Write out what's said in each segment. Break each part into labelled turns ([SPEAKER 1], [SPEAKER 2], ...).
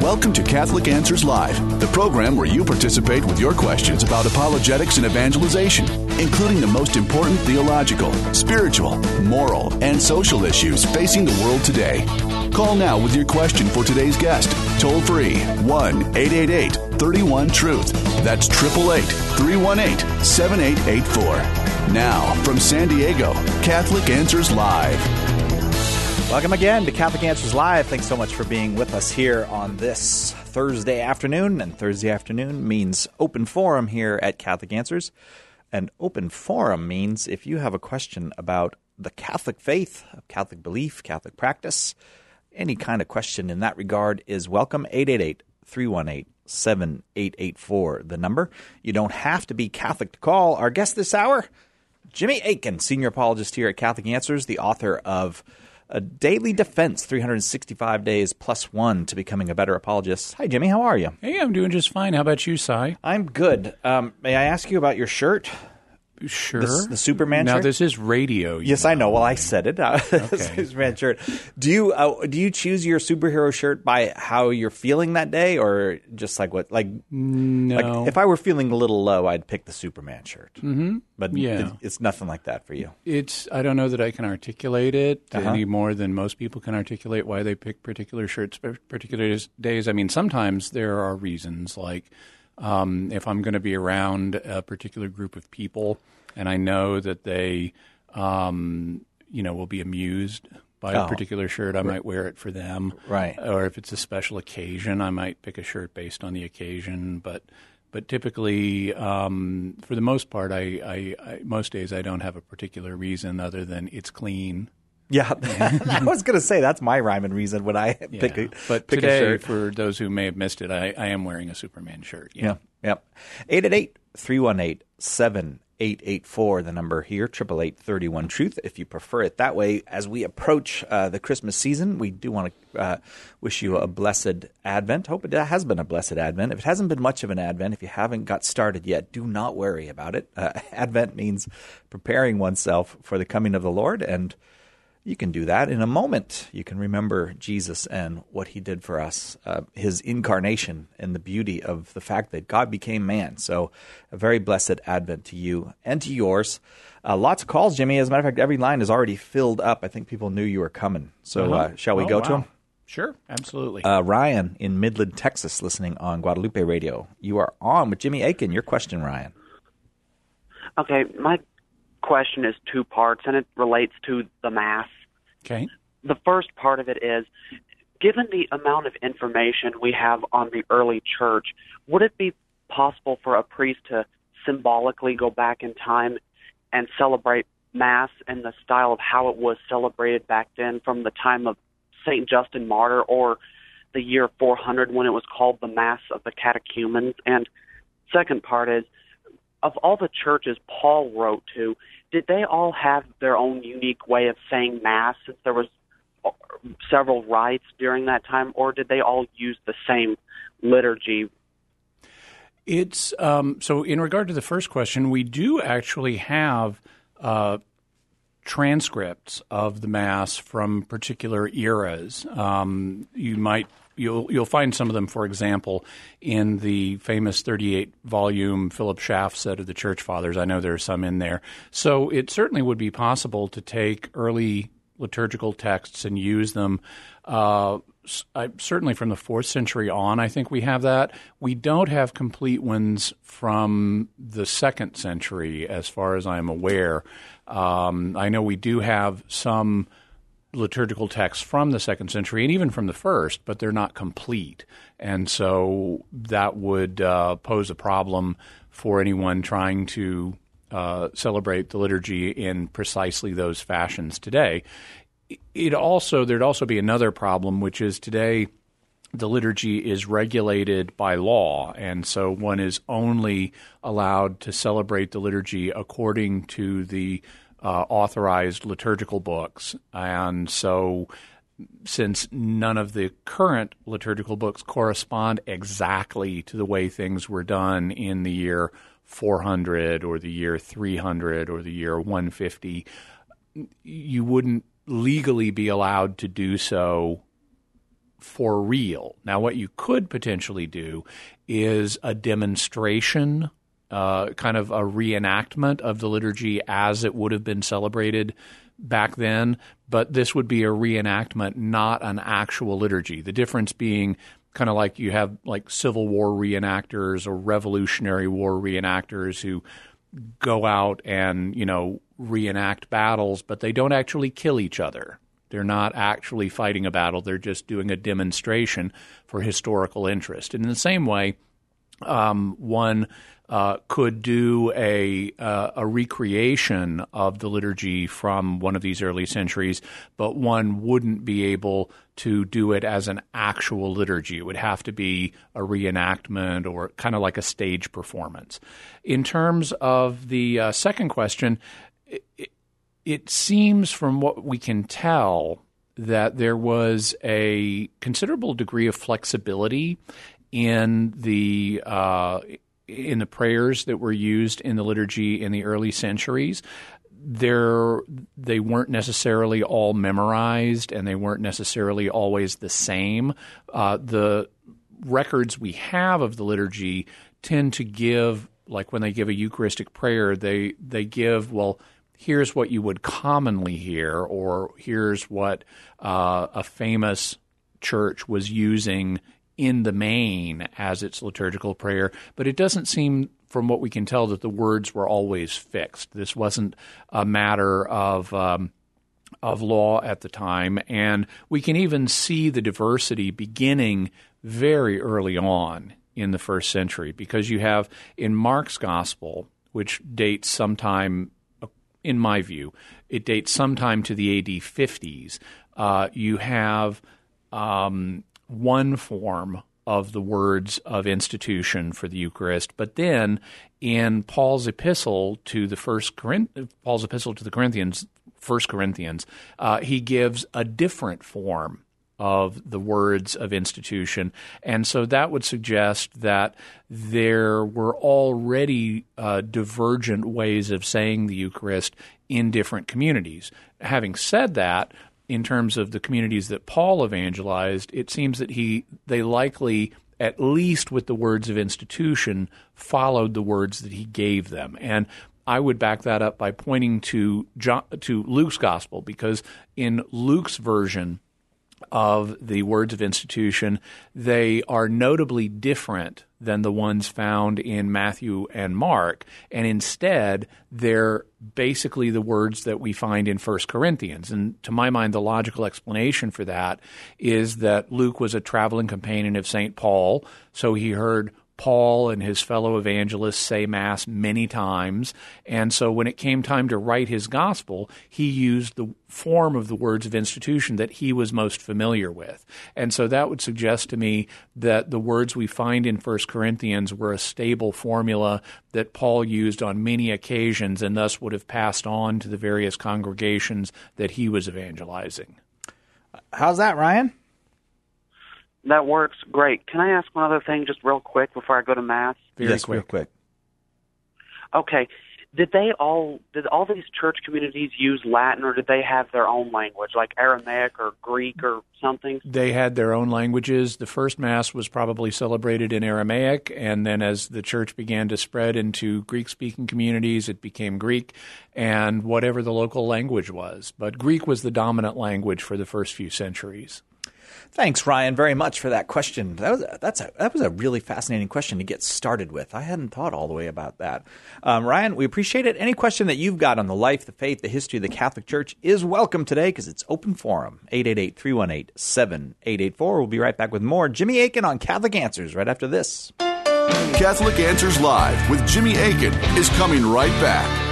[SPEAKER 1] Welcome to Catholic Answers Live, the program where you participate with your questions about apologetics and evangelization, including the most important theological, spiritual, moral, and social issues facing the world today. Call now with your question for today's guest. Toll free 1-888-31-TRUTH. That's 888-318-7884. Now, from San Diego, Catholic Answers Live.
[SPEAKER 2] Welcome again to Catholic Answers Live. Thanks so much for being with us here on this Thursday afternoon. And Thursday afternoon means open forum here at Catholic Answers. And open forum means if you have a question about the Catholic faith, Catholic belief, Catholic practice, any kind of question in that regard is welcome. 888-318-7884, the number. You don't have to be Catholic to call. Our guest this hour, Jimmy Akin, senior apologist here at Catholic Answers, the author of A Daily Defense, 365 Days Plus One to Becoming a Better Apologist. Hi, Jimmy. How are you?
[SPEAKER 3] Hey, I'm doing just fine. How about you, Cy?
[SPEAKER 2] I'm good. May I ask you about your shirt?
[SPEAKER 3] Sure.
[SPEAKER 2] The Superman shirt?
[SPEAKER 3] Now, this is radio.
[SPEAKER 2] Yes, I know. Well, I said it.
[SPEAKER 3] Okay.
[SPEAKER 2] Superman shirt. Do you choose your superhero shirt by how you're feeling that day, or just like what? Like,
[SPEAKER 3] no.
[SPEAKER 2] Like if I were feeling a little low, I'd pick the Superman shirt.
[SPEAKER 3] Mm-hmm.
[SPEAKER 2] But
[SPEAKER 3] yeah.
[SPEAKER 2] It's nothing like that for you.
[SPEAKER 3] I don't know that I can articulate it any more than most people can articulate why they pick particular shirts, particular days. I mean, sometimes there are reasons, like if I'm going to be around a particular group of people and I know that they, will be amused by a particular shirt, I might wear it for them.
[SPEAKER 2] Right.
[SPEAKER 3] Or if it's a special occasion, I might pick a shirt based on the occasion. But typically, for the most part, I most days I don't have a particular reason other than it's clean.
[SPEAKER 2] Yeah, I was going to say that's my rhyme and reason when I pick a shirt.
[SPEAKER 3] For those who may have missed it, I am wearing a Superman shirt. Yeah.
[SPEAKER 2] 888-318-7884, the number here, 888-31-TRUTH, if you prefer it that way. As we approach the Christmas season, we do want to wish you a blessed Advent. Hope it has been a blessed Advent. If it hasn't been much of an Advent, if you haven't got started yet, do not worry about it. Advent means preparing oneself for the coming of the Lord, and you can do that in a moment. You can remember Jesus and what he did for us, his incarnation and the beauty of the fact that God became man. So a very blessed Advent to you and to yours. Lots of calls, Jimmy. As a matter of fact, every line is already filled up. I think people knew you were coming. So shall we go to him?
[SPEAKER 3] Sure, absolutely.
[SPEAKER 2] Ryan in Midland, Texas, listening on Guadalupe Radio. You are on with Jimmy Akin. Your question, Ryan.
[SPEAKER 4] Okay, my question is two parts, and it relates to the Mass.
[SPEAKER 3] Okay.
[SPEAKER 4] The first part of it is, given the amount of information we have on the early church, would it be possible for a priest to symbolically go back in time and celebrate Mass in the style of how it was celebrated back then from the time of St. Justin Martyr or the year 400 when it was called the Mass of the Catechumens? And second part is, of all the churches Paul wrote to, did they all have their own unique way of saying Mass, since there was several rites during that time, or did they all use the same liturgy?
[SPEAKER 3] It's so in regard to the first question, we do actually have transcripts of the Mass from particular eras. You'll find some of them, for example, in the famous 38-volume Philip Schaff set of the Church Fathers. I know there are some in there. So it certainly would be possible to take early liturgical texts and use them. Certainly from the 4th century on, I think we have that. We don't have complete ones from the 2nd century, as far as I'm aware. I know we do have some liturgical texts from the 2nd century and even from the 1st, but they're not complete. And so that would pose a problem for anyone trying to celebrate the liturgy in precisely those fashions today. There'd also be another problem, which is today the liturgy is regulated by law, and so one is only allowed to celebrate the liturgy according to the authorized liturgical books. And so since none of the current liturgical books correspond exactly to the way things were done in the year 400 or the year 300 or the year 150, you wouldn't legally be allowed to do so for real. Now, what you could potentially do is a demonstration, kind of a reenactment of the liturgy as it would have been celebrated back then, but this would be a reenactment, not an actual liturgy. The difference being kind of like you have like Civil War reenactors or Revolutionary War reenactors who go out and, reenact battles, but they don't actually kill each other. They're not actually fighting a battle. They're just doing a demonstration for historical interest. And in the same way, one could do a recreation of the liturgy from one of these early centuries, but one wouldn't be able to do it as an actual liturgy. It would have to be a reenactment or kind of like a stage performance. In terms of the second question, it seems from what we can tell that there was a considerable degree of flexibility in the prayers that were used in the liturgy in the early centuries. They weren't necessarily all memorized, and they weren't necessarily always the same. The records we have of the liturgy tend to give, like when they give a Eucharistic prayer, they give, well, here's what you would commonly hear, or here's what a famous church was using in the main as its liturgical prayer. But it doesn't seem, from what we can tell, that the words were always fixed. This wasn't a matter of law at the time, and we can even see the diversity beginning very early on in the first century, because you have in Mark's Gospel, which dates sometime, in my view, it dates sometime to the AD 50s. You have one form of the words of institution for the Eucharist, but then in Paul's epistle to the Corinthians, 1 Corinthians, he gives a different form of the words of institution. And so that would suggest that there were already divergent ways of saying the Eucharist in different communities. Having said that, in terms of the communities that Paul evangelized, it seems that they likely, at least with the words of institution, followed the words that he gave them. And I would back that up by pointing to Luke's Gospel, because in Luke's version of the words of institution, they are notably different than the ones found in Matthew and Mark, and instead they're basically the words that we find in 1 Corinthians. And to my mind, the logical explanation for that is that Luke was a traveling companion of St. Paul, so he heard Paul and his fellow evangelists say Mass many times, and so when it came time to write his gospel, he used the form of the words of institution that he was most familiar with. And so that would suggest to me that the words we find in 1 Corinthians were a stable formula that Paul used on many occasions and thus would have passed on to the various congregations that he was evangelizing.
[SPEAKER 2] How's that, Ryan?
[SPEAKER 4] That works great. Can I ask one other thing just real quick before I go to Mass?
[SPEAKER 2] Real quick.
[SPEAKER 4] Okay. Did all these church communities use Latin, or did they have their own language, like Aramaic or Greek or something?
[SPEAKER 3] They had their own languages. The first Mass was probably celebrated in Aramaic, and then as the church began to spread into Greek-speaking communities, it became Greek, and whatever the local language was. But Greek was the dominant language for the first few centuries.
[SPEAKER 2] Thanks, Ryan, very much for that question. That was a really fascinating question to get started with. I hadn't thought all the way about that. Ryan, we appreciate it. Any question that you've got on the life, the faith, the history of the Catholic Church is welcome today, because it's open forum. 888-318-7884. We'll be right back with more Jimmy Akin on Catholic Answers right after this.
[SPEAKER 1] Catholic Answers Live with Jimmy Akin is coming right back.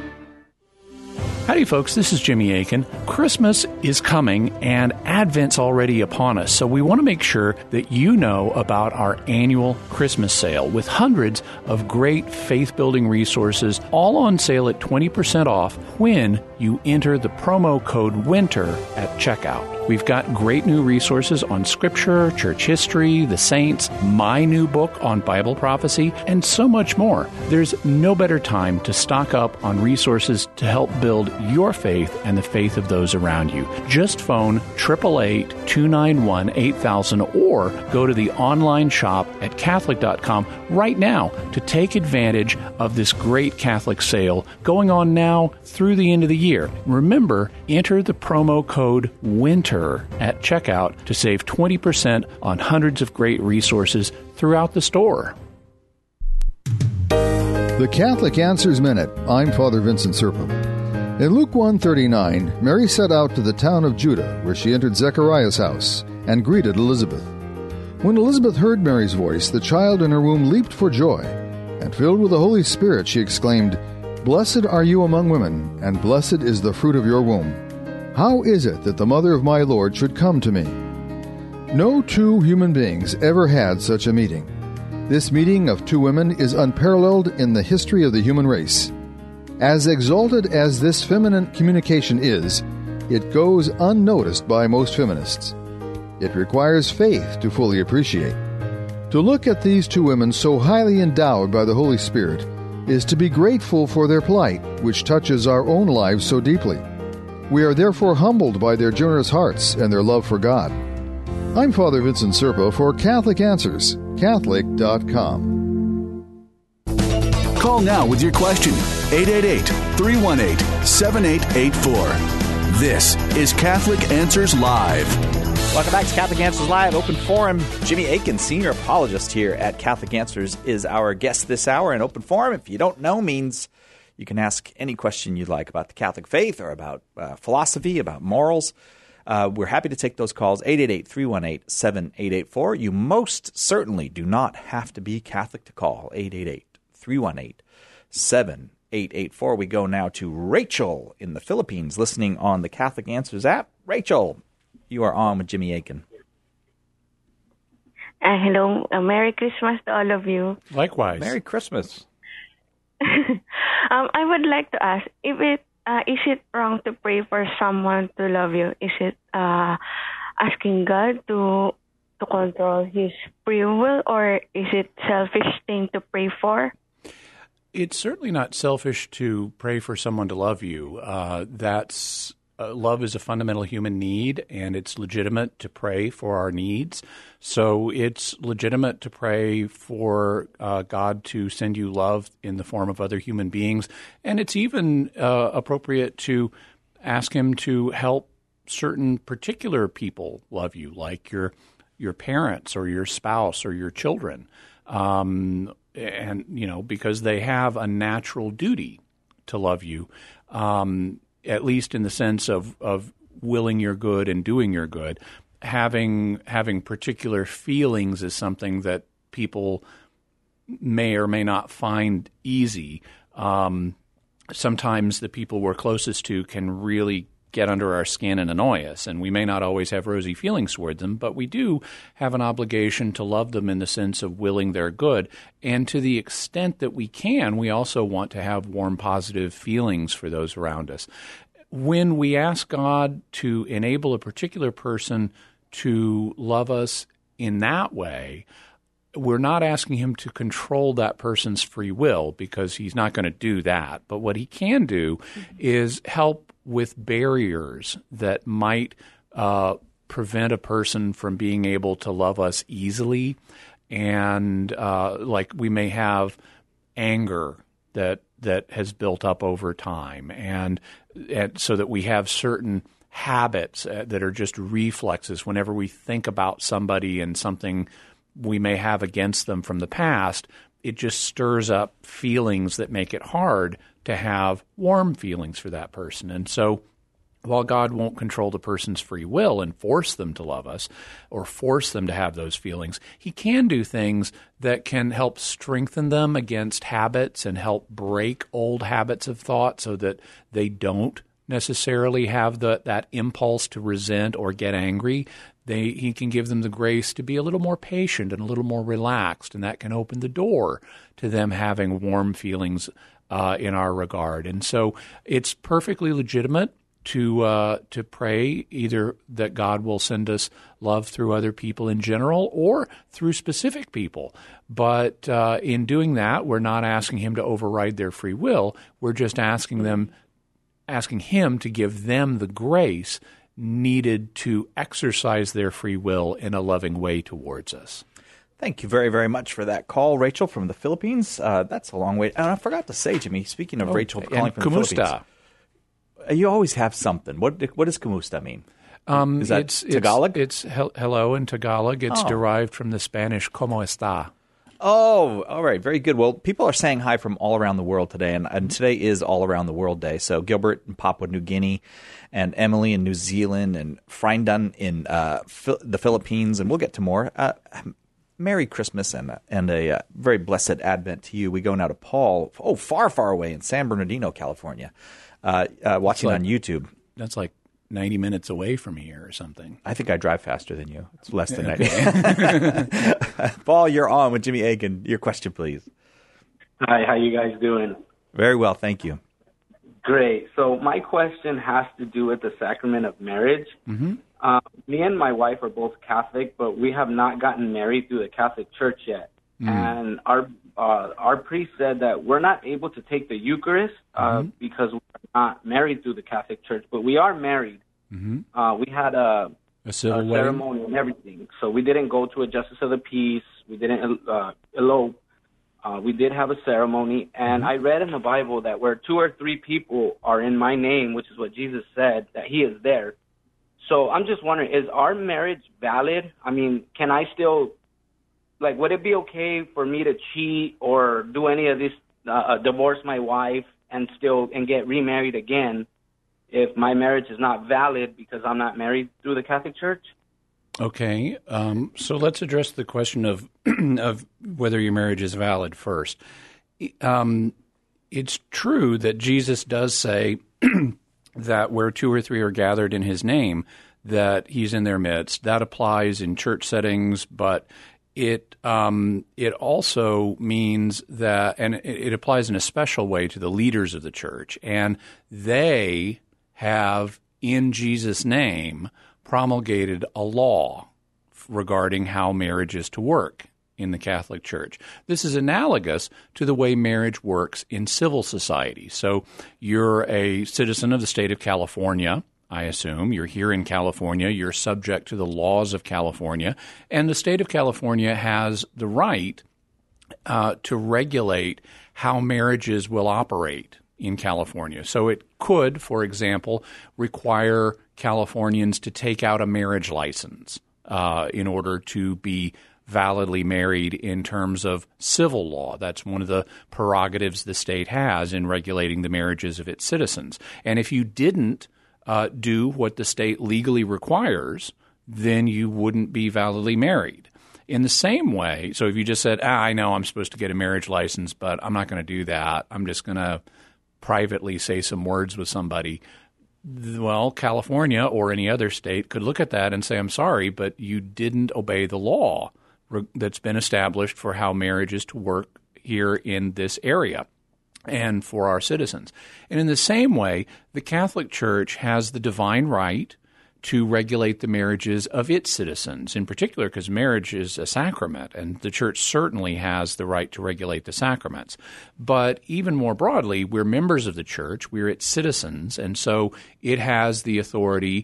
[SPEAKER 3] Howdy, folks. This is Jimmy Akin. Christmas is coming, and Advent's already upon us, so we want to make sure that you know about our annual Christmas sale with hundreds of great faith-building resources, all on sale at 20% off when you enter the promo code WINTER at checkout. We've got great new resources on Scripture, church history, the saints, my new book on Bible prophecy, and so much more. There's no better time to stock up on resources to help build your faith and the faith of those around you. Just phone 888-291-8000 or go to the online shop at Catholic.com right now to take advantage of this great Catholic sale going on now through the end of the year. Remember, enter the promo code WINTER at checkout to save 20% on hundreds of great resources throughout the store.
[SPEAKER 5] The Catholic Answers Minute. I'm Father Vincent Serpa. In Luke 1:39, Mary set out to the town of Judah, where she entered Zechariah's house and greeted Elizabeth. When Elizabeth heard Mary's voice, the child in her womb leaped for joy, and filled with the Holy Spirit, she exclaimed, "Blessed are you among women, and blessed is the fruit of your womb. How is it that the mother of my Lord should come to me?" No two human beings ever had such a meeting. This meeting of two women is unparalleled in the history of the human race. As exalted as this feminine communication is, it goes unnoticed by most feminists. It requires faith to fully appreciate. To look at these two women so highly endowed by the Holy Spirit is to be grateful for their plight, which touches our own lives so deeply. We are therefore humbled by their generous hearts and their love for God. I'm Father Vincent Serpa for Catholic Answers, Catholic.com.
[SPEAKER 1] Call now with your question, 888-318-7884. This is Catholic Answers Live.
[SPEAKER 2] Welcome back to Catholic Answers Live, Open Forum. Jimmy Akin, senior apologist here at Catholic Answers, is our guest this hour. And Open Forum, if you don't know, means you can ask any question you'd like about the Catholic faith or about philosophy, about morals. We're happy to take those calls, 888-318-7884. You most certainly do not have to be Catholic to call, 888-318-7884. We go now to Rachel in the Philippines, listening on the Catholic Answers app. Rachel, you are on with Jimmy Akin.
[SPEAKER 6] Hello. Merry Christmas to all of you.
[SPEAKER 3] Likewise.
[SPEAKER 2] Merry Christmas.
[SPEAKER 6] I would like to ask, is it wrong to pray for someone to love you? Is it asking God to control his free will, or is it selfish thing to pray for?
[SPEAKER 3] It's certainly not selfish to pray for someone to love you. Love is a fundamental human need, and it's legitimate to pray for our needs. So it's legitimate to pray for God to send you love in the form of other human beings. And it's even appropriate to ask him to help certain particular people love you, like your parents or your spouse or your children. And, because they have a natural duty to love you, at least in the sense of willing your good and doing your good. Having particular feelings is something that people may or may not find easy. Sometimes the people we're closest to can really get under our skin and annoy us, and we may not always have rosy feelings toward them, but we do have an obligation to love them in the sense of willing their good. And to the extent that we can, we also want to have warm, positive feelings for those around us. When we ask God to enable a particular person to love us in that way, we're not asking him to control that person's free will, because he's not going to do that. But what he can do is help with barriers that might prevent a person from being able to love us easily. And like we may have anger that has built up over time, and so that we have certain habits that are just reflexes whenever we think about somebody and something we may have against them from the past. It just stirs up feelings that make it hard to have warm feelings for that person. And so while God won't control the person's free will and force them to love us or force them to have those feelings, he can do things that can help strengthen them against habits and help break old habits of thought so that they don't necessarily have that impulse to resent or get angry. He can give them the grace to be a little more patient and a little more relaxed, and that can open the door to them having warm feelings in our regard. And so it's perfectly legitimate to pray either that God will send us love through other people in general or through specific people. But in doing that, we're not asking him to override their free will. We're just asking asking him to give them the grace needed to exercise their free will in a loving way towards us.
[SPEAKER 2] Thank you very, very much for that call, Rachel, from the Philippines. That's a long way. And I forgot to say, Jimmy, speaking of Rachel calling from the Philippines, you always have something. What does kumusta mean? Is that Tagalog?
[SPEAKER 3] It's hello in Tagalog. It's derived from the Spanish como está.
[SPEAKER 2] Oh, all right. Very good. Well, people are saying hi from all around the world today, and today is All Around the World Day. So Gilbert in Papua New Guinea, and Emily in New Zealand, and Frindun in the Philippines, and we'll get to more. Merry Christmas and a very blessed Advent to you. We go now to Paul, far, far away in San Bernardino, California, watching on YouTube.
[SPEAKER 3] That's like 90 minutes away from here or something.
[SPEAKER 2] I think I drive faster than you. It's less than 90. Paul, you're on with Jimmy Akin. Your question, please.
[SPEAKER 7] Hi, how you guys doing?
[SPEAKER 2] Very well, thank you.
[SPEAKER 7] Great. So my question has to do with the sacrament of marriage.
[SPEAKER 3] Mm-hmm.
[SPEAKER 7] Me and my wife are both Catholic, but we have not gotten married through the Catholic Church yet. And our priest said that we're not able to take the Eucharist because we're not married through the Catholic Church, but we are married. We had a ceremony and everything, so we didn't go to a justice of the peace. We didn't elope. We did have a ceremony, and I read in the Bible that where 2 or 3 people are in my name, which is what Jesus said, that he is there. So I'm just wondering, is our marriage valid? I mean, can I still, would it be okay for me to cheat or do any of this, divorce my wife and get remarried again if my marriage is not valid because I'm not married through the Catholic Church?
[SPEAKER 3] Okay, so let's address the question of of whether your marriage is valid first. It's true that Jesus does say that where 2 or 3 are gathered in his name, that he's in their midst. That applies in church settings, but it also means that, and it applies in a special way to the leaders of the church, and they have, in Jesus' name, promulgated a law regarding how marriage is to work in the Catholic Church. This is analogous to the way marriage works in civil society. So you're a citizen of the state of California, I assume. You're here in California. You're subject to the laws of California. And the state of California has the right to regulate how marriages will operate in California. So it could, for example, require Californians to take out a marriage license in order to be validly married in terms of civil law. That's one of the prerogatives the state has in regulating the marriages of its citizens. And if you didn't do what the state legally requires, then you wouldn't be validly married. In the same way, so if you just said, I know I'm supposed to get a marriage license, but I'm not going to do that. I'm just going to privately say some words with somebody. Well, California or any other state could look at that and say, I'm sorry, but you didn't obey the law that's been established for how marriage is to work here in this area and for our citizens. And in the same way, the Catholic Church has the divine right to regulate the marriages of its citizens, in particular because marriage is a sacrament, and the Church certainly has the right to regulate the sacraments. But even more broadly, we're members of the Church, we're its citizens, and so it has the authority,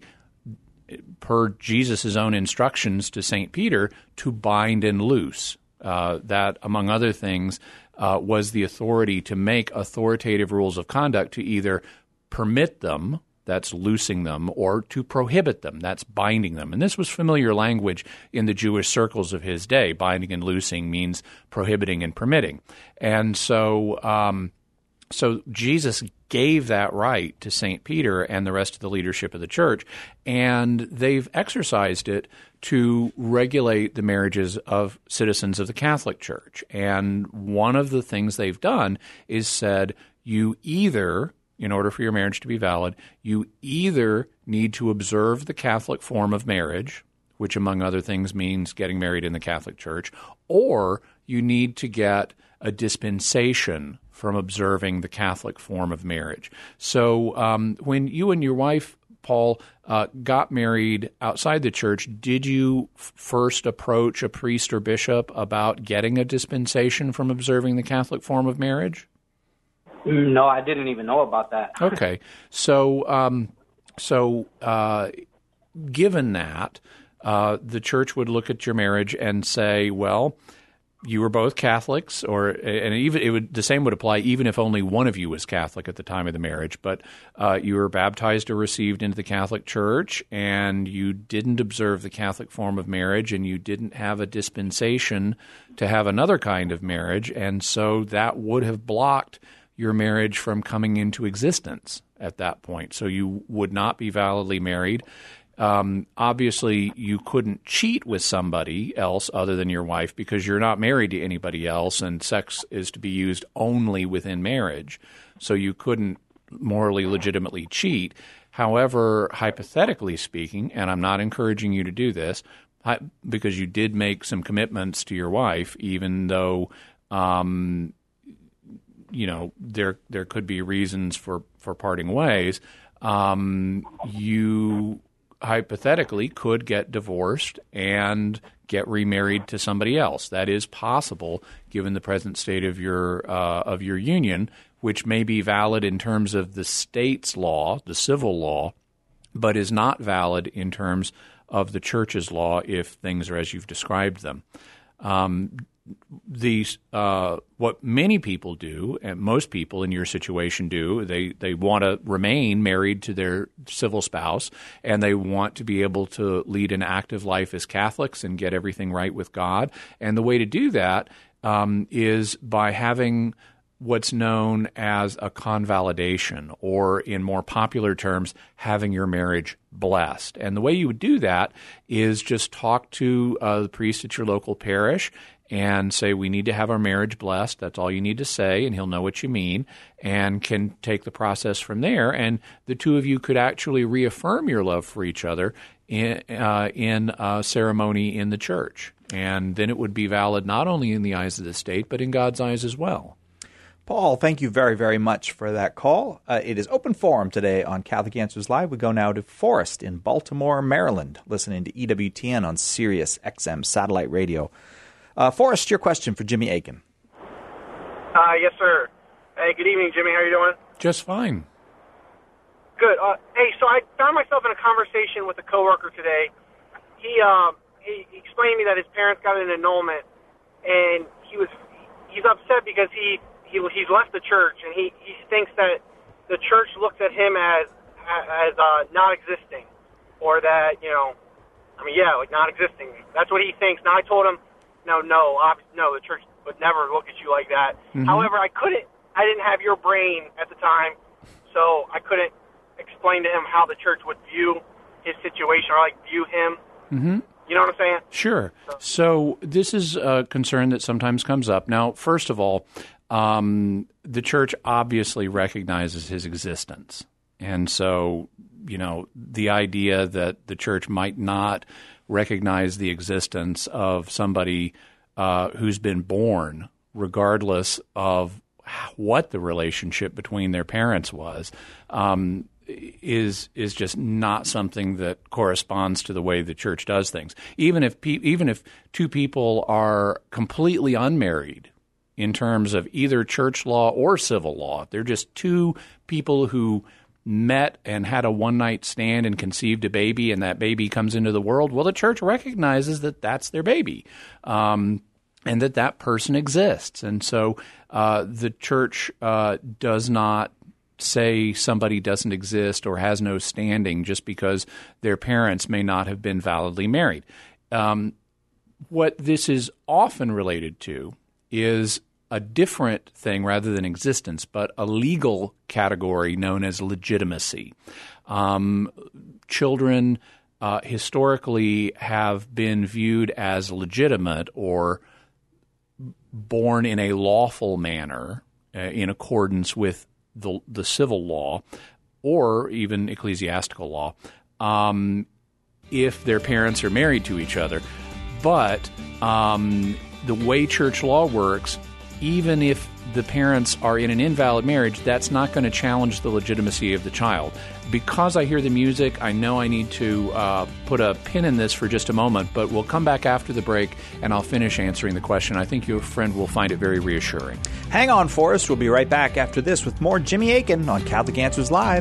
[SPEAKER 3] per Jesus' own instructions to St. Peter, to bind and loose. That, among other things, was the authority to make authoritative rules of conduct to either permit them, that's loosing them, or to prohibit them, that's binding them. And this was familiar language in the Jewish circles of his day. Binding and loosing means prohibiting and permitting. And so so Jesus gave that right to St. Peter and the rest of the leadership of the church, and they've exercised it to regulate the marriages of citizens of the Catholic Church. And one of the things they've done is said, you either, in order for your marriage to be valid, you either need to observe the Catholic form of marriage, which among other things means getting married in the Catholic Church, or you need to get a dispensation from observing the Catholic form of marriage. So when you and your wife, Paul, got married outside the church, did you first approach a priest or bishop about getting a dispensation from observing the Catholic form of marriage?
[SPEAKER 7] No, I didn't even know about that.
[SPEAKER 3] Okay. So, given that, the church would look at your marriage and say, well, you were both Catholics, the same would apply even if only one of you was Catholic at the time of the marriage. But you were baptized or received into the Catholic Church, and you didn't observe the Catholic form of marriage, and you didn't have a dispensation to have another kind of marriage, and so that would have blocked your marriage from coming into existence at that point. So you would not be validly married. Obviously, you couldn't cheat with somebody else other than your wife because you're not married to anybody else, and sex is to be used only within marriage. So you couldn't morally legitimately cheat. However, hypothetically speaking, and I'm not encouraging you to do this, because you did make some commitments to your wife, even though there could be reasons for parting ways, you hypothetically could get divorced and get remarried to somebody else. That is possible given the present state of your union, which may be valid in terms of the state's law, the civil law, but is not valid in terms of the church's law if things are as you've described them. What many people do, and most people in your situation do, they want to remain married to their civil spouse, and they want to be able to lead an active life as Catholics and get everything right with God. And the way to do that is by having what's known as a convalidation, or in more popular terms, having your marriage blessed. And the way you would do that is just talk to the priest at your local parish and say, we need to have our marriage blessed. That's all you need to say, and he'll know what you mean and can take the process from there. And the two of you could actually reaffirm your love for each other in a ceremony in the church. And then it would be valid not only in the eyes of the state, but in God's eyes as well.
[SPEAKER 2] Paul, thank you very, very much for that call. It is open forum today on Catholic Answers Live. We go now to Forrest in Baltimore, Maryland, listening to EWTN on Sirius XM satellite radio. Forrest, your question for Jimmy Akin.
[SPEAKER 8] Yes, sir. Hey, good evening, Jimmy. How are you doing?
[SPEAKER 3] Just fine.
[SPEAKER 8] Good. Hey, so I found myself in a conversation with a coworker today. He explained to me that his parents got an annulment, and he's upset because he's left the church, and he thinks that the church looks at him as not existing, or that like not existing. That's what he thinks. Now I told him, no, the church would never look at you like that. Mm-hmm. However, I didn't have your brain at the time, so I couldn't explain to him how the church would view his situation or view him. Mm-hmm. You know what I'm saying?
[SPEAKER 3] Sure. So this is a concern that sometimes comes up. Now, first of all, the church obviously recognizes his existence. And so, the idea that the church might not recognize the existence of somebody who's been born, regardless of what the relationship between their parents was, is just not something that corresponds to the way the church does things. Even if two people are completely unmarried in terms of either church law or civil law, they're just two people who met and had a one-night stand and conceived a baby, and that baby comes into the world, well, the church recognizes that that's their baby, and that person exists. And so the church does not say somebody doesn't exist or has no standing just because their parents may not have been validly married. What this is often related to is a different thing rather than existence, but a legal category known as legitimacy. Children historically have been viewed as legitimate or born in a lawful manner in accordance with the civil law or even ecclesiastical law if their parents are married to each other. But the way church law works, even if the parents are in an invalid marriage, that's not going to challenge the legitimacy of the child. Because I hear the music, I know I need to put a pin in this for just a moment, but we'll come back after the break, and I'll finish answering the question. I think your friend will find it very reassuring.
[SPEAKER 2] Hang on, Forrest. We'll be right back after this with more Jimmy Akin on Catholic Answers Live.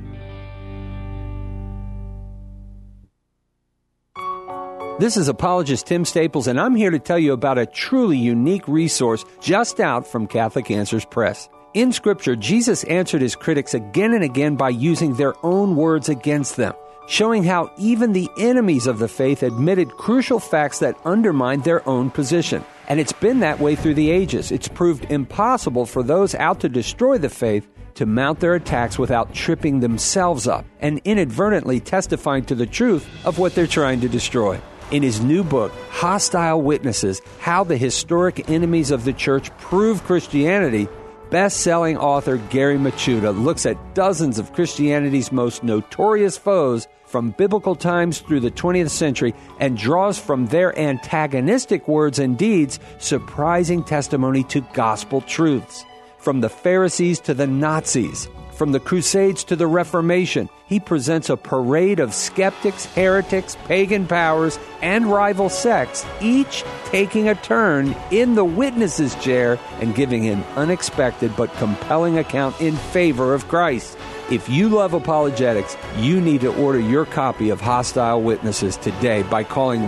[SPEAKER 9] This is apologist Tim Staples, and I'm here to tell you about a truly unique resource just out from Catholic Answers Press. In Scripture, Jesus answered his critics again and again by using their own words against them, showing how even the enemies of the faith admitted crucial facts that undermined their own position. And it's been that way through the ages. It's proved impossible for those out to destroy the faith to mount their attacks without tripping themselves up and inadvertently testifying to the truth of what they're trying to destroy. In his new book, Hostile Witnesses, How the Historic Enemies of the Church Prove Christianity, best-selling author Gary Machuda looks at dozens of Christianity's most notorious foes from biblical times through the 20th century and draws from their antagonistic words and deeds surprising testimony to gospel truths. From the Pharisees to the Nazis, from the Crusades to the Reformation, he presents a parade of skeptics, heretics, pagan powers, and rival sects, each taking a turn in the witness's chair and giving an unexpected but compelling account in favor of Christ. If you love apologetics, you need to order your copy of Hostile Witnesses today by calling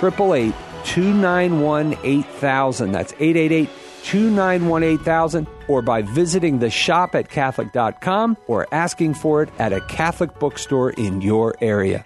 [SPEAKER 9] 1-888-291-8000. That's 888-291-8000, or by visiting the shop at Catholic.com or asking for it at a Catholic bookstore in your area.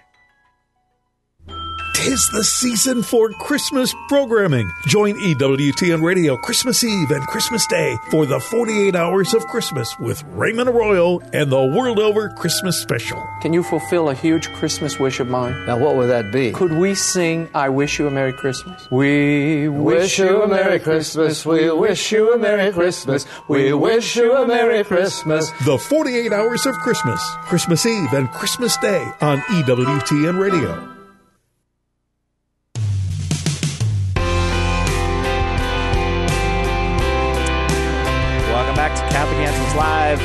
[SPEAKER 10] 'Tis the season for Christmas programming. Join EWTN Radio Christmas Eve and Christmas Day for the 48 Hours of Christmas with Raymond Arroyo and the World Over Christmas Special.
[SPEAKER 11] Can you fulfill a huge Christmas wish of mine?
[SPEAKER 12] Now, what would that be?
[SPEAKER 11] Could we sing I Wish You a Merry Christmas?
[SPEAKER 12] We wish you a Merry Christmas. We wish you a Merry Christmas. We wish you a Merry Christmas.
[SPEAKER 10] The 48 Hours of Christmas, Christmas Eve and Christmas Day on EWTN Radio.
[SPEAKER 2] Back to Catholic Answers Live.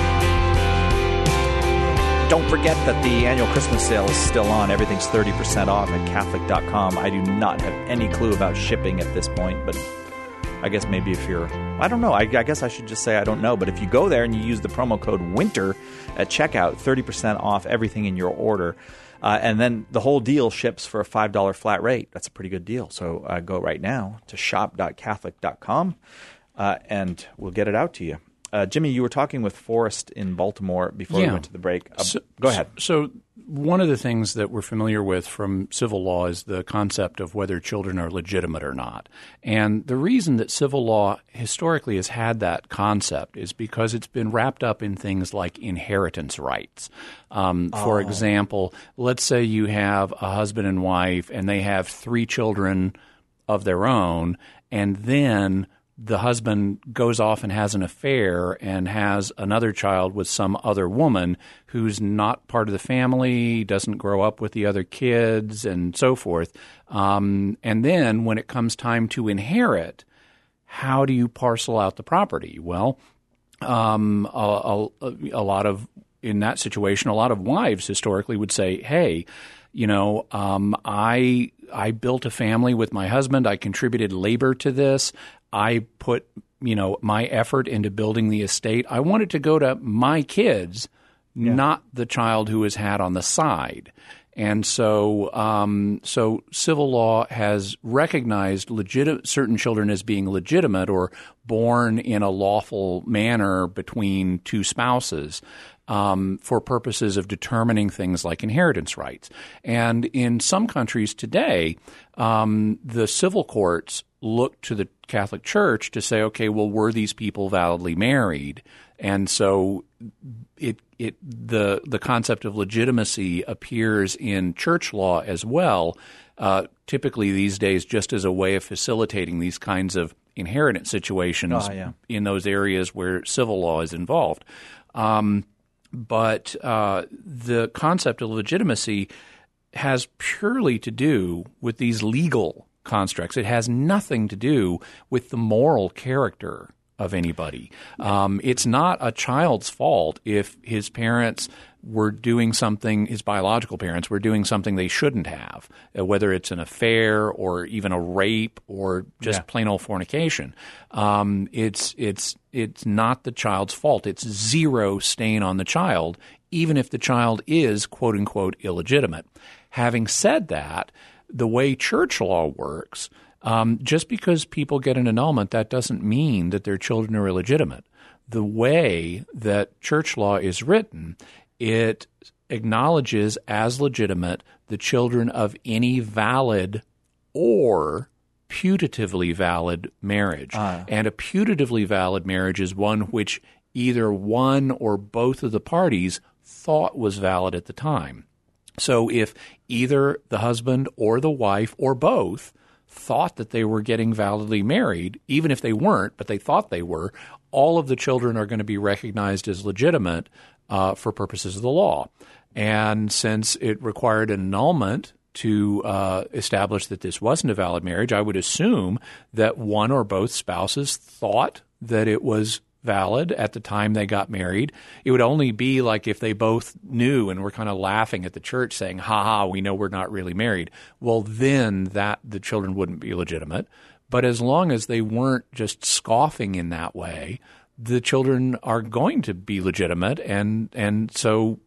[SPEAKER 2] Don't forget that the annual Christmas sale is still on. Everything's 30% off at Catholic.com. I do not have any clue about shipping at this point, but I guess maybe if you're... I don't know. I guess I should just say I don't know. But if you go there and you use the promo code WINTER at checkout, 30% off everything in your order. And then the whole deal ships for a $5 flat rate. That's a pretty good deal. So go right now to shop.catholic.com. And we'll get it out to you. Jimmy, you were talking with Forrest in Baltimore before we went to the break. Go ahead.
[SPEAKER 3] So one of the things that we're familiar with from civil law is the concept of whether children are legitimate or not. And the reason that civil law historically has had that concept is because it's been wrapped up in things like inheritance rights. For example, let's say you have a husband and wife and they have 3 children of their own, and then the husband goes off and has an affair and has another child with some other woman who's not part of the family, doesn't grow up with the other kids, and so forth. And then when it comes time to inherit, how do you parcel out the property? Well, a lot of in that situation, a lot of wives historically would say, hey, I built a family with my husband. I contributed labor to this. I put, my effort into building the estate. I want it to go to my kids, not the child who is had on the side. And so civil law has recognized certain children as being legitimate or born in a lawful manner between 2 spouses. For purposes of determining things like inheritance rights. And in some countries today, the civil courts look to the Catholic Church to say, okay, well, were these people validly married? And so the concept of legitimacy appears in church law as well, typically these days just as a way of facilitating these kinds of inheritance situations in those areas where civil law is involved. But the concept of legitimacy has purely to do with these legal constructs. It has nothing to do with the moral character of anybody. It's not a child's fault if his parents were doing something, his biological parents were doing something they shouldn't have, whether it's an affair or even a rape or just plain old fornication. It's not the child's fault. It's zero stain on the child, even if the child is, quote unquote, illegitimate. Having said that, the way church law works, just because people get an annulment, that doesn't mean that their children are illegitimate. The way that church law is written, it acknowledges as legitimate the children of any valid or putatively valid marriage. And a putatively valid marriage is one which either one or both of the parties thought was valid at the time. So if either the husband or the wife or both thought that they were getting validly married, even if they weren't, but they thought they were, all of the children are going to be recognized as legitimate for purposes of the law. And since it required an annulment to establish that this wasn't a valid marriage, I would assume that one or both spouses thought that it was valid at the time they got married. It would only be like if they both knew and were kind of laughing at the church saying, ha ha, we know we're not really married. Well, then that the children wouldn't be legitimate. But as long as they weren't just scoffing in that way, the children are going to be legitimate. And so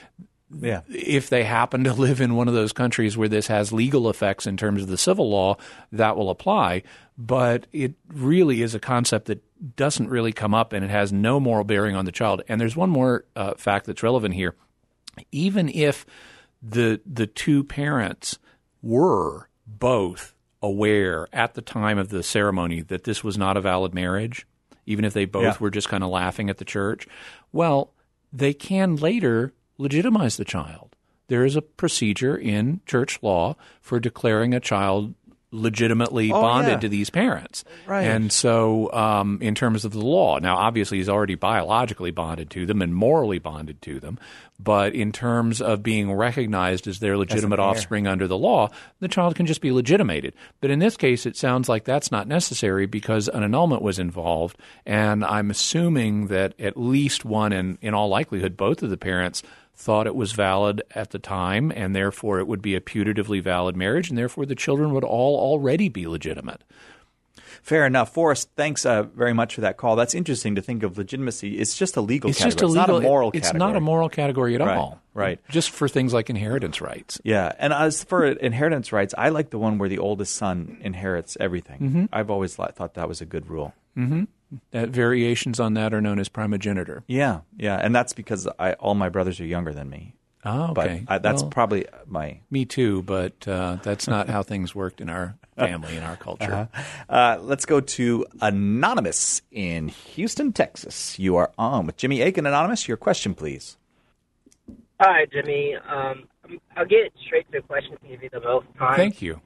[SPEAKER 3] if they happen to live in one of those countries where this has legal effects in terms of the civil law, that will apply. But it really is a concept that doesn't really come up, and it has no moral bearing on the child. And there's one more fact that's relevant here. Even if the two parents were both aware at the time of the ceremony that this was not a valid marriage, even if they both were just kind of laughing at the church, well, they can later legitimize the child. There is a procedure in church law for declaring a child legitimately bonded to these parents.
[SPEAKER 2] Right.
[SPEAKER 3] And so in terms of the law, now obviously he's already biologically bonded to them and morally bonded to them, but in terms of being recognized as their legitimate offspring under the law, the child can just be legitimated. But in this case, it sounds like that's not necessary because an annulment was involved, and I'm assuming that at least one, and in all likelihood both of the parents, thought it was valid at the time, and therefore it would be a putatively valid marriage, and therefore the children would all already be legitimate.
[SPEAKER 2] Fair enough. Forrest, thanks very much for that call. That's interesting to think of legitimacy. It's just a legal category.
[SPEAKER 3] It's not a moral
[SPEAKER 2] category.
[SPEAKER 3] It's not a moral category at all.
[SPEAKER 2] Right.
[SPEAKER 3] Just for things like inheritance rights.
[SPEAKER 2] Yeah. And as for inheritance rights, I like the one where the oldest son inherits everything.
[SPEAKER 3] Mm-hmm.
[SPEAKER 2] I've always thought that was a good rule.
[SPEAKER 3] Mm-hmm. Variations on that are known as primogeniture.
[SPEAKER 2] Yeah. And that's because all my brothers are younger than me.
[SPEAKER 3] Oh, okay.
[SPEAKER 2] But that's probably my...
[SPEAKER 3] Me too, but that's not how things worked in our family, in our culture.
[SPEAKER 2] Let's go to Anonymous in Houston, Texas. You are on with Jimmy Akin. Anonymous, your question, please.
[SPEAKER 13] Hi, Jimmy. I'll get straight to the question to give you the most time.
[SPEAKER 3] Thank you.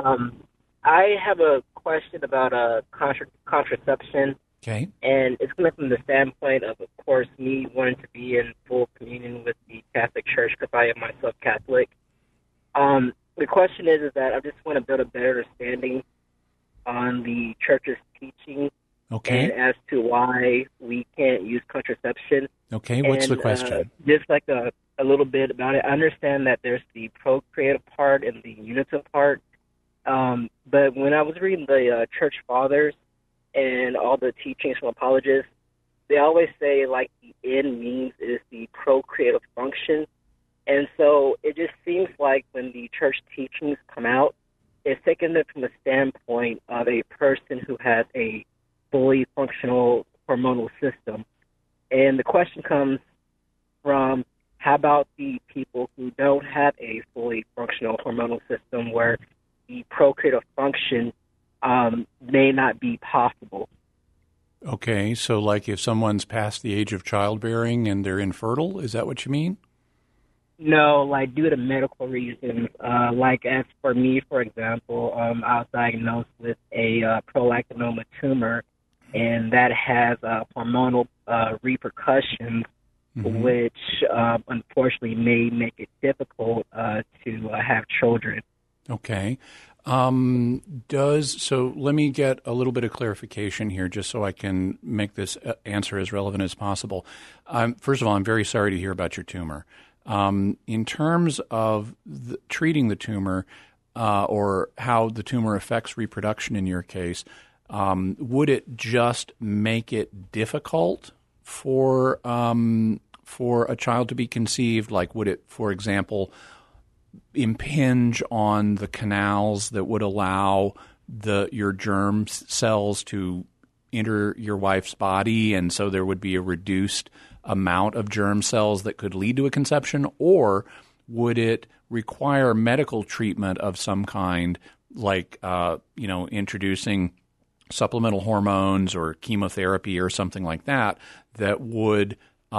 [SPEAKER 13] I have a question about contraception.
[SPEAKER 3] Okay.
[SPEAKER 13] And it's coming from the standpoint of course, me wanting to be in full communion with the Catholic Church because I am myself Catholic. The question is that I just want to build a better understanding on the Church's teaching and as to why we can't use contraception.
[SPEAKER 3] Okay, what's the question?
[SPEAKER 13] Just like a little bit about it. I understand that there's the procreative part and the unitive part. But when I was reading the Church Fathers and all the teachings from apologists, they always say, like, the end means is the procreative function. And so it just seems like when the church teachings come out, it's taken it from a standpoint of a person who has a fully functional hormonal system. And the question comes from, how about the people who don't have a fully functional hormonal system where the procreative function may not be possible?
[SPEAKER 3] Okay, so like if someone's past the age of childbearing and they're infertile, is that what you mean?
[SPEAKER 13] No, like due to medical reasons. Like as for me, for example, I was diagnosed with a prolactinoma tumor, and that has hormonal repercussions, which unfortunately may make it difficult to have children.
[SPEAKER 3] Okay. So let me get a little bit of clarification here just so I can make this answer as relevant as possible. First of all, I'm very sorry to hear about your tumor. In terms of treating the tumor or how the tumor affects reproduction in your case, would it just make it difficult for a child to be conceived? Like, would it, for example, impinge on the canals that would allow your germ cells to enter your wife's body, and so there would be a reduced amount of germ cells that could lead to a conception? Or would it require medical treatment of some kind, like introducing supplemental hormones or chemotherapy or something like that, that would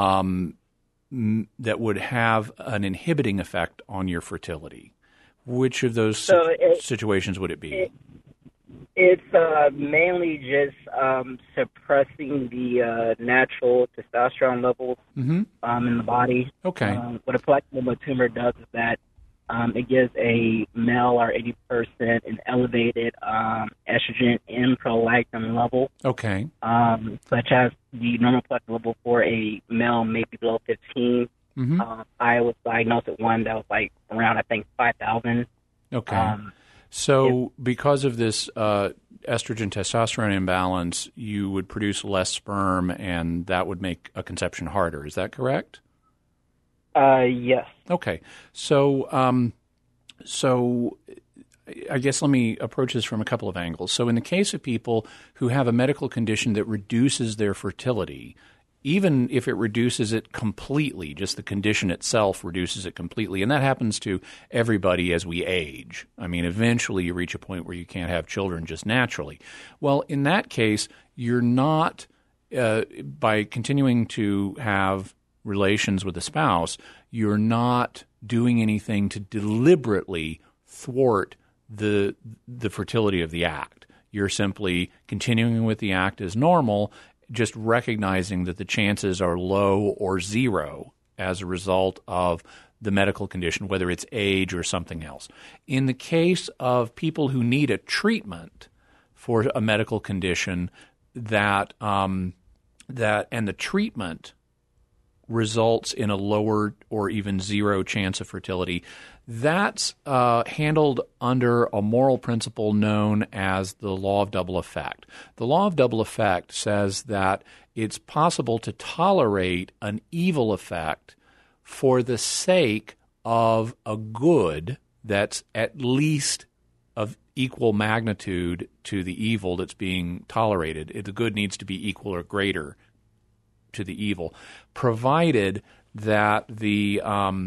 [SPEAKER 3] have an inhibiting effect on your fertility? Which of those situations would it be?
[SPEAKER 13] It's mainly just suppressing the natural testosterone levels in the body.
[SPEAKER 3] Okay.
[SPEAKER 13] What a plexiform tumor does is that it gives a male or 80% an elevated estrogen and prolactin level.
[SPEAKER 3] Okay.
[SPEAKER 13] Such as the normal prolactin level for a male may be below 15. I was diagnosed with one that was like around, I think, 5,000.
[SPEAKER 3] Okay. So because of this estrogen-testosterone imbalance, you would produce less sperm, and that would make a conception harder. Is that correct?
[SPEAKER 13] Yes.
[SPEAKER 3] Okay. So I guess let me approach this from a couple of angles. So in the case of people who have a medical condition that reduces their fertility, even if it reduces it completely, just the condition itself reduces it completely, and that happens to everybody as we age. I mean, eventually you reach a point where you can't have children just naturally. Well, in that case, you're not, by continuing to have relations with a spouse, you're not doing anything to deliberately thwart the fertility of the act. You're simply continuing with the act as normal, just recognizing that the chances are low or zero as a result of the medical condition, whether it's age or something else. In the case of people who need a treatment for a medical condition that and the treatment results in a lower or even zero chance of fertility, that's handled under a moral principle known as the law of double effect. The law of double effect says that it's possible to tolerate an evil effect for the sake of a good that's at least of equal magnitude to the evil that's being tolerated. The good needs to be equal or greater to the evil, provided that the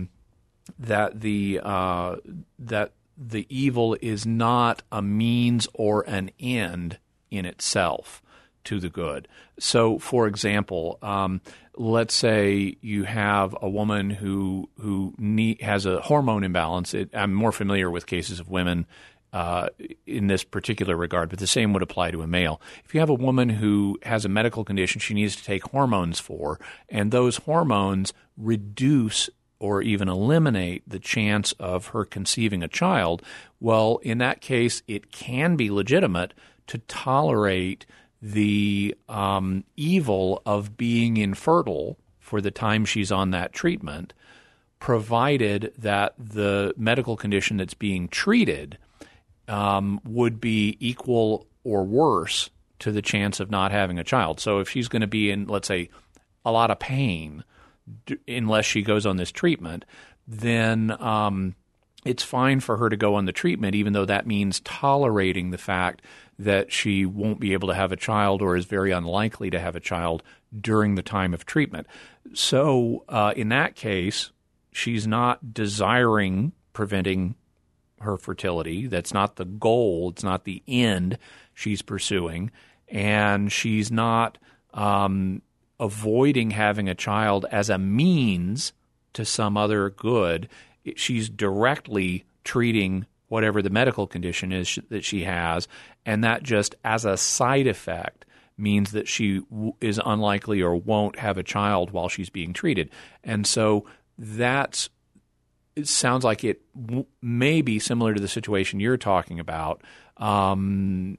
[SPEAKER 3] evil is not a means or an end in itself to the good. So, for example, let's say you have a woman who has a hormone imbalance. I'm more familiar with cases of women in this particular regard, but the same would apply to a male. If you have a woman who has a medical condition she needs to take hormones for, and those hormones reduce or even eliminate the chance of her conceiving a child, well, in that case, it can be legitimate to tolerate the evil of being infertile for the time she's on that treatment, provided that the medical condition that's being treated would be equal or worse to the chance of not having a child. So if she's going to be in, let's say, a lot of pain unless she goes on this treatment, then it's fine for her to go on the treatment, even though that means tolerating the fact that she won't be able to have a child or is very unlikely to have a child during the time of treatment. So in that case, she's not desiring preventing her fertility. That's not the goal. It's not the end she's pursuing. And she's not avoiding having a child as a means to some other good. She's directly treating whatever the medical condition is that she has, and that just as a side effect means that she is unlikely or won't have a child while she's being treated. And so that's it sounds like it may be similar to the situation you're talking about. I'm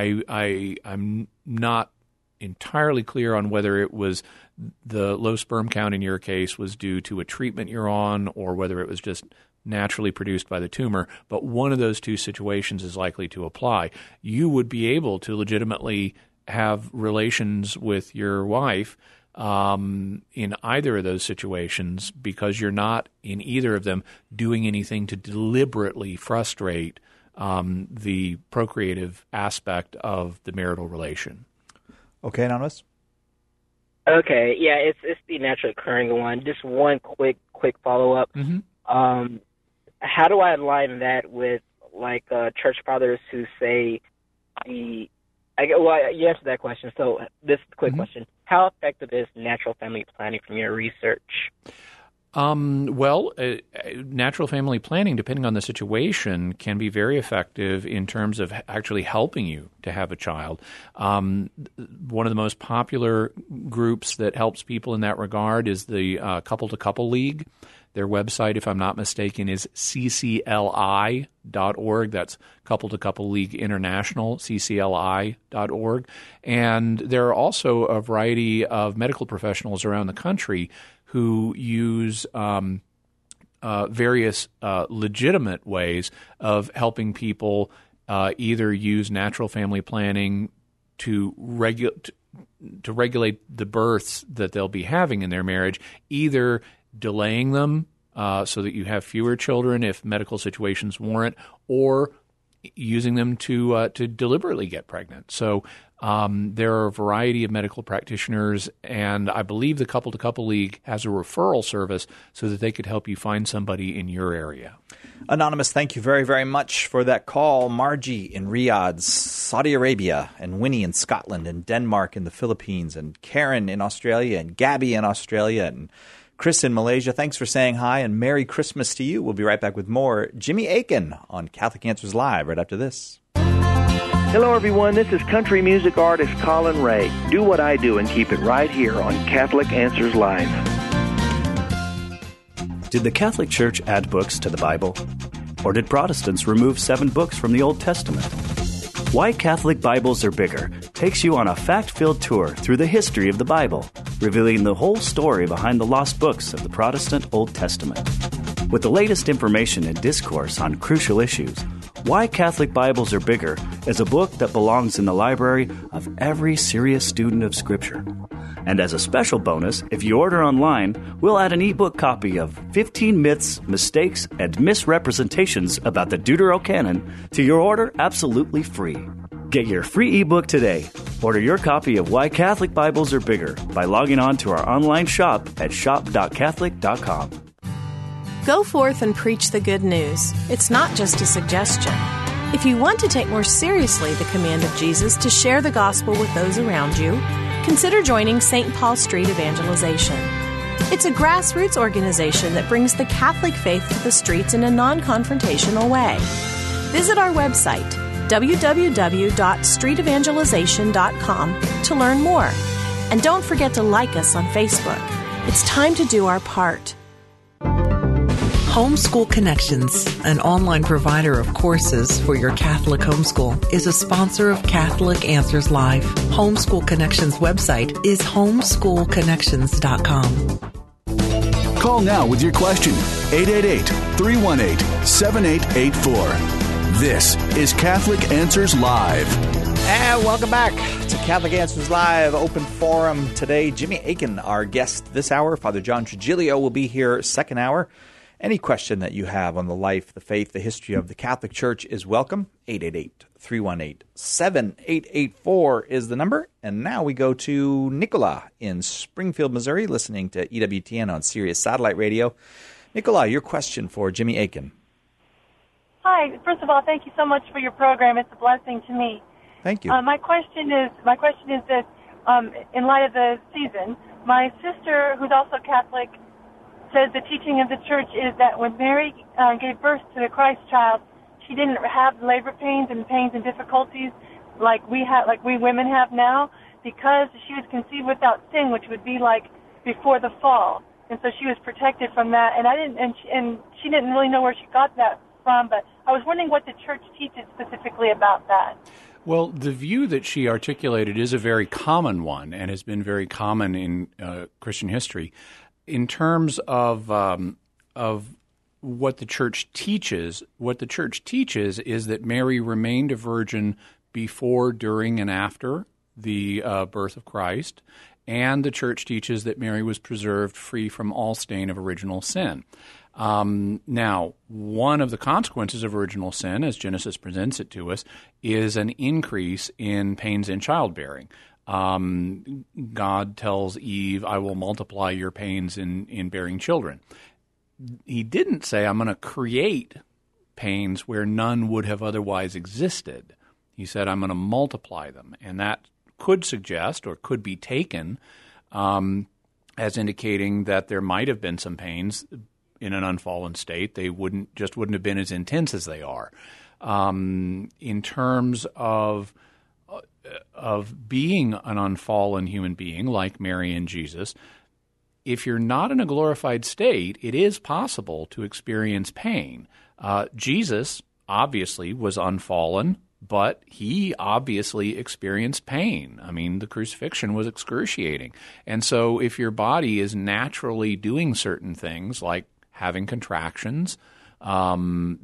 [SPEAKER 3] not entirely clear on whether it was the low sperm count in your case was due to a treatment you're on or whether it was just naturally produced by the tumor, but one of those two situations is likely to apply. You would be able to legitimately have relations with your wife in either of those situations because you're not in either of them doing anything to deliberately frustrate the procreative aspect of the marital relation.
[SPEAKER 2] Okay, Anonymous?
[SPEAKER 13] Okay, yeah, it's the naturally occurring one. Just one quick follow-up.
[SPEAKER 3] Mm-hmm.
[SPEAKER 13] How do I align that with, like, church fathers who say you answered that question. So this quick question. How effective is natural family planning from your research?
[SPEAKER 3] Natural family planning, depending on the situation, can be very effective in terms of actually helping you to have a child. One of the most popular groups that helps people in that regard is the Couple to Couple League. Their website, if I'm not mistaken, is ccli.org. That's Couple to Couple League International, ccli.org. And there are also a variety of medical professionals around the country who use various legitimate ways of helping people either use natural family planning to regulate the births that they'll be having in their marriage, either delaying them so that you have fewer children if medical situations warrant, or using them to deliberately get pregnant. So there are a variety of medical practitioners, and I believe the Couple to Couple League has a referral service so that they could help you find somebody in your area.
[SPEAKER 2] Anonymous, thank you very, very much for that call. Margie in Riyadh, Saudi Arabia, and Winnie in Scotland, and Denmark, and the Philippines, and Karen in Australia, and Gabby in Australia, and Chris in Malaysia. Thanks for saying hi, and Merry Christmas to you. We'll be right back with more Jimmy Akin on Catholic Answers Live right after this.
[SPEAKER 14] Hello, everyone. This is country music artist Colin Ray. Do what I do and keep it right here on Catholic Answers Live.
[SPEAKER 15] Did the Catholic Church add books to the Bible? Or did Protestants remove 7 books from the Old Testament? Why Catholic Bibles Are Bigger takes you on a fact-filled tour through the history of the Bible, revealing the whole story behind the lost books of the Protestant Old Testament. With the latest information and discourse on crucial issues, Why Catholic Bibles Are Bigger is a book that belongs in the library of every serious student of Scripture. And as a special bonus, if you order online, we'll add an ebook copy of 15 Myths, Mistakes, and Misrepresentations about the Deuterocanon to your order absolutely free. Get your free ebook today. Order your copy of Why Catholic Bibles Are Bigger by logging on to our online shop at shop.catholic.com.
[SPEAKER 16] Go forth and preach the good news. It's not just a suggestion. If you want to take more seriously the command of Jesus to share the gospel with those around you, consider joining St. Paul Street Evangelization. It's a grassroots organization that brings the Catholic faith to the streets in a non-confrontational way. Visit our website, www.streetevangelization.com, to learn more. And don't forget to like us on Facebook. It's time to do our part.
[SPEAKER 17] Homeschool Connections, an online provider of courses for your Catholic homeschool, is a sponsor of Catholic Answers Live. Homeschool Connections website is homeschoolconnections.com.
[SPEAKER 1] Call now with your question, 888-318-7884. This is Catholic Answers Live.
[SPEAKER 2] And welcome back to Catholic Answers Live, open forum today. Jimmy Akin, our guest this hour. Father John Trigilio will be here second hour. Any question that you have on the life, the faith, the history of the Catholic Church is welcome. 888-318-7884 is the number. And now we go to Nicola in Springfield, Missouri, listening to EWTN on Sirius Satellite Radio. Nicola, your question for Jimmy Akin.
[SPEAKER 18] Hi. First of all, thank you so much for your program. It's a blessing to me.
[SPEAKER 2] Thank you.
[SPEAKER 18] My question is that in light of the season, my sister, who's also Catholic, says the teaching of the church is that when Mary gave birth to the Christ child, she didn't have labor pains and difficulties like we women have now, because she was conceived without sin, which would be like before the fall. and so she was protected from that. And she didn't really know where she got that from. But I was wondering what the church teaches specifically about that.
[SPEAKER 3] Well, the view that she articulated is a very common one and has been very common in Christian history. In terms of what the church teaches, is that Mary remained a virgin before, during, and after the birth of Christ, and the church teaches that Mary was preserved free from all stain of original sin. Now, one of the consequences of original sin, as Genesis presents it to us, is an increase in pains in childbearing. God tells Eve, I will multiply your pains in bearing children. He didn't say, I'm going to create pains where none would have otherwise existed. He said, I'm going to multiply them. And that could suggest or could be taken as indicating that there might have been some pains in an unfallen state. They wouldn't have been as intense as they are. In terms of being an unfallen human being like Mary and Jesus, if you're not in a glorified state, it is possible to experience pain. Jesus obviously was unfallen, but he obviously experienced pain. I mean, the crucifixion was excruciating. And so if your body is naturally doing certain things like having contractions, then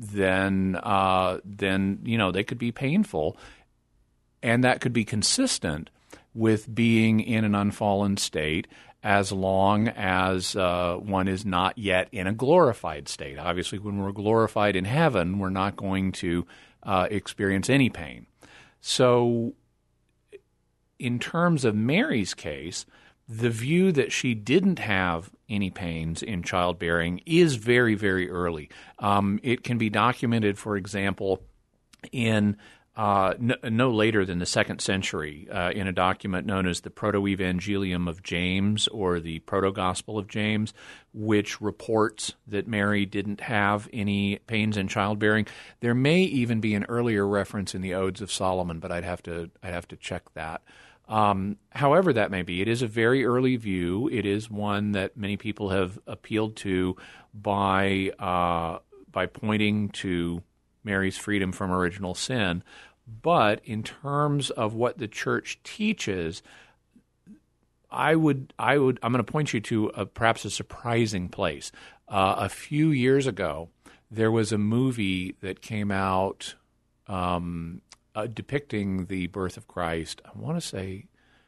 [SPEAKER 3] they could be painful, and that could be consistent with being in an unfallen state as long as one is not yet in a glorified state. Obviously, when we're glorified in heaven, we're not going to experience any pain. So in terms of Mary's case, the view that she didn't have any pains in childbearing is very, very early. It can be documented, for example, in no later than the 2nd century in a document known as the Proto-Evangelium of James, or the Proto-Gospel of James, which reports that Mary didn't have any pains in childbearing. There may even be an earlier reference in the Odes of Solomon, but I'd have to check that. However that may be, it is a very early view. It is one that many people have appealed to by pointing to Mary's freedom from original sin. But in terms of what the church teaches, I'm going to point you to perhaps a surprising place. A few years ago, there was a movie that came out depicting the birth of Christ. I want to say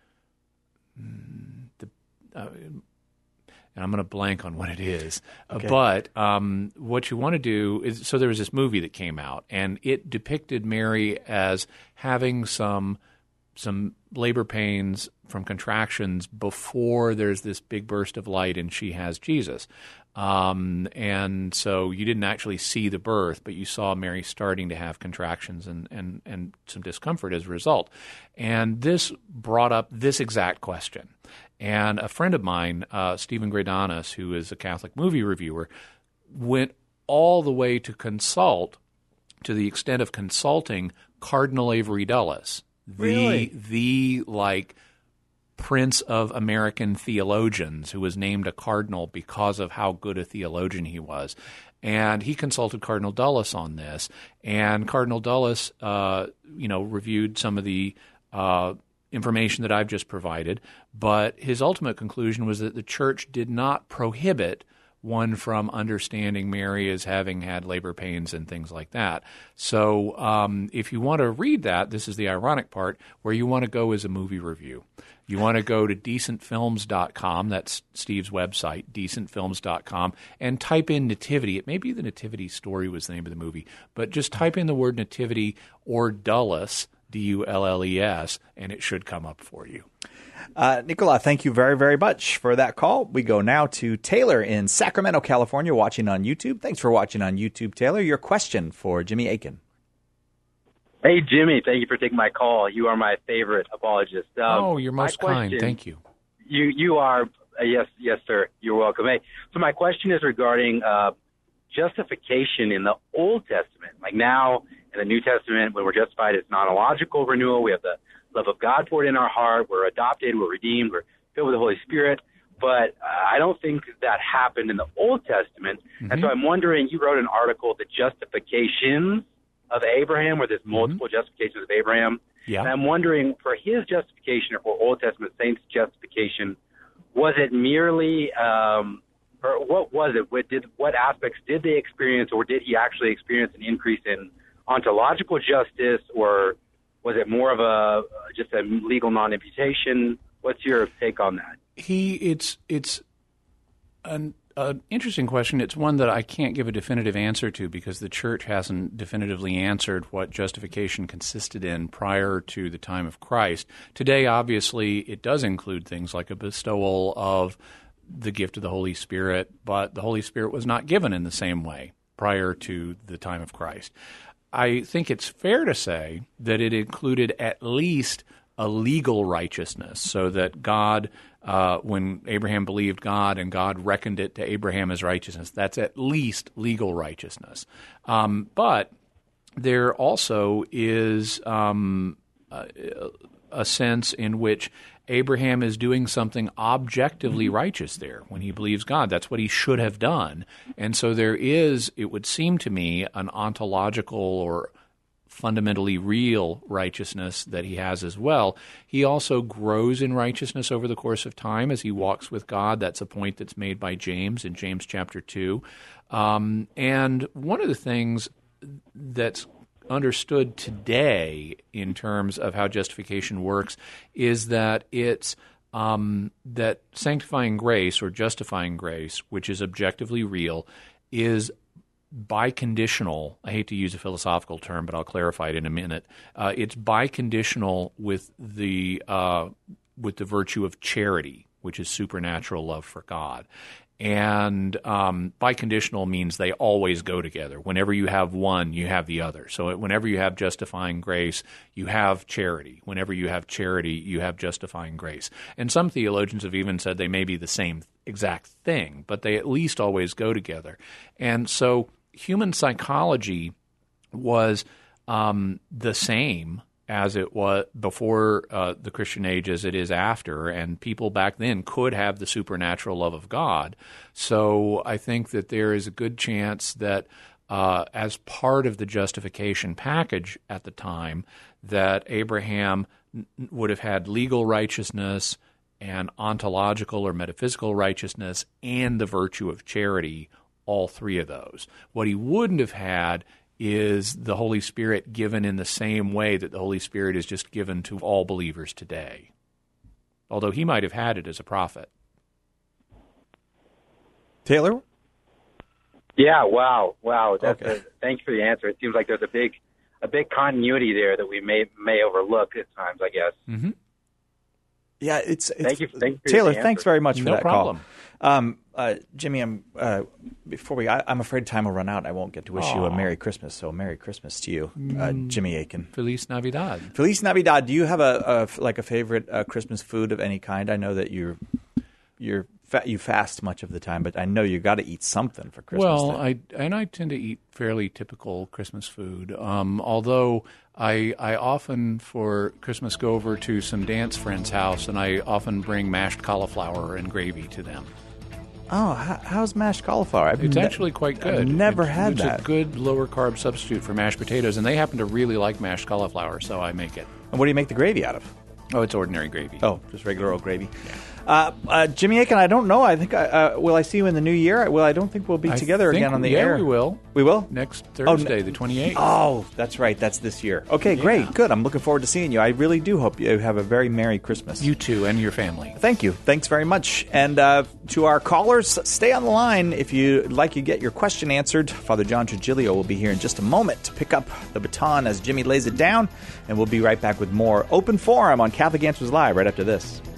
[SPEAKER 3] and I'm going to blank on what it is. Okay. But what you want to do is, so there was this movie that came out, and it depicted Mary as having some labor pains from contractions before there's this big burst of light and she has Jesus. And so you didn't actually see the birth, but you saw Mary starting to have contractions and some discomfort as a result. And this brought up this exact question. And a friend of mine, Stephen Gradanis, who is a Catholic movie reviewer, went all the way to consult, to the extent of consulting, Cardinal Avery Dulles, the prince of American theologians, who was named a cardinal because of how good a theologian he was. And he consulted Cardinal Dulles on this, and Cardinal Dulles, reviewed some of the information that I've just provided, but his ultimate conclusion was that the church did not prohibit one from understanding Mary as having had labor pains and things like that. So if you want to read that, this is the ironic part, where you want to go is a movie review. You want to go to decentfilms.com, that's Steve's website, decentfilms.com, and type in Nativity. It may be the Nativity Story was the name of the movie, but just type in the word Nativity or Dulles, Dulles, and it should come up for you.
[SPEAKER 2] Nicola, thank you very, very much for that call. We go now to Taylor in Sacramento, California, watching on YouTube. Thanks for watching on YouTube, Taylor. Your question for Jimmy Akin.
[SPEAKER 19] Hey, Jimmy, thank you for taking my call. You are my favorite apologist.
[SPEAKER 3] You're most kind. Thank you.
[SPEAKER 19] You are. Yes, sir. You're welcome. Hey, so my question is regarding justification in the Old Testament. Like now in the New Testament, when we're justified, it's not a logical renewal. We have the love of God poured in our heart. We're adopted. We're redeemed. We're filled with the Holy Spirit. but I don't think that happened in the Old Testament.
[SPEAKER 3] Mm-hmm.
[SPEAKER 19] And so I'm wondering, you wrote an article, The Justifications of Abraham, where there's multiple justifications of Abraham.
[SPEAKER 3] Yeah.
[SPEAKER 19] And I'm wondering, for his justification or for Old Testament saints' justification, was it merely, or what was it? What aspects did they experience, or did he actually experience an increase in ontological justice, or was it more of just a legal non-imputation? What's your take on that?
[SPEAKER 3] It's an interesting question. It's one that I can't give a definitive answer to because the church hasn't definitively answered what justification consisted in prior to the time of Christ. Today, obviously, it does include things like a bestowal of the gift of the Holy Spirit, but the Holy Spirit was not given in the same way prior to the time of Christ. I think it's fair to say that it included at least a legal righteousness, so that God, when Abraham believed God and God reckoned it to Abraham as righteousness, that's at least legal righteousness. But there also is a sense in which Abraham is doing something objectively righteous there when he believes God. That's what he should have done. And so there is, it would seem to me, an ontological or fundamentally real righteousness that he has as well. He also grows in righteousness over the course of time as he walks with God. That's a point that's made by James in James chapter 2. And one of the things that's understood today in terms of how justification works is that it's that sanctifying grace or justifying grace, which is objectively real, is biconditional. I hate to use a philosophical term, but I'll clarify it in a minute. It's biconditional with the virtue of charity, which is supernatural love for God. And biconditional means they always go together. Whenever you have one, you have the other. So whenever you have justifying grace, you have charity. Whenever you have charity, you have justifying grace. And some theologians have even said they may be the same exact thing, but they at least always go together. And so human psychology was the same as it was before the Christian age as it is after, and people back then could have the supernatural love of God. So I think that there is a good chance that as part of the justification package at the time, that Abraham would have had legal righteousness and ontological or metaphysical righteousness and the virtue of charity, all three of those. What he wouldn't have had is the Holy Spirit given in the same way that the Holy Spirit is just given to all believers today, although he might have had it as a prophet.
[SPEAKER 2] Taylor?
[SPEAKER 19] Yeah, wow. Thanks for the answer. It seems like there's a big continuity there that we may overlook at times, I guess.
[SPEAKER 2] Mm-hmm. Yeah, it's
[SPEAKER 19] thank you
[SPEAKER 2] Taylor, thanks very much for that
[SPEAKER 3] problem.
[SPEAKER 2] Call. Jimmy, I'm afraid time will run out. I won't get to wish you a Merry Christmas. So Merry Christmas to you, Jimmy Akin.
[SPEAKER 3] Feliz Navidad.
[SPEAKER 2] Feliz Navidad. Do you have a favorite Christmas food of any kind? I know that you fast much of the time, but I know you got to eat something for Christmas.
[SPEAKER 3] Well, I tend to eat fairly typical Christmas food. Although I often for Christmas go over to some dance friends' house, and I often bring mashed cauliflower and gravy to them.
[SPEAKER 2] Oh, how's mashed cauliflower?
[SPEAKER 3] It's actually quite good.
[SPEAKER 2] I've never had that.
[SPEAKER 3] It's a good lower carb substitute for mashed potatoes, and they happen to really like mashed cauliflower, so I make it.
[SPEAKER 2] And what do you make the gravy out of?
[SPEAKER 3] Oh, it's ordinary gravy.
[SPEAKER 2] Oh, just regular old gravy.
[SPEAKER 3] Yeah.
[SPEAKER 2] Jimmy Akin, I don't know. I think will I see you in the new year? Well, I don't think we'll be together again on the air.
[SPEAKER 3] Yeah, we will.
[SPEAKER 2] We will?
[SPEAKER 3] Next Thursday, the 28th.
[SPEAKER 2] Oh, that's right. That's this year. Okay, great. Good. I'm looking forward to seeing you. I really do hope you have a very Merry Christmas.
[SPEAKER 3] You too, and your family.
[SPEAKER 2] Thank you. Thanks very much. And to our callers, stay on the line if you'd like to get your question answered. Father John Trigilio will be here in just a moment to pick up the baton as Jimmy lays it down, and we'll be right back with more Open Forum on Catholic Answers Live right after this.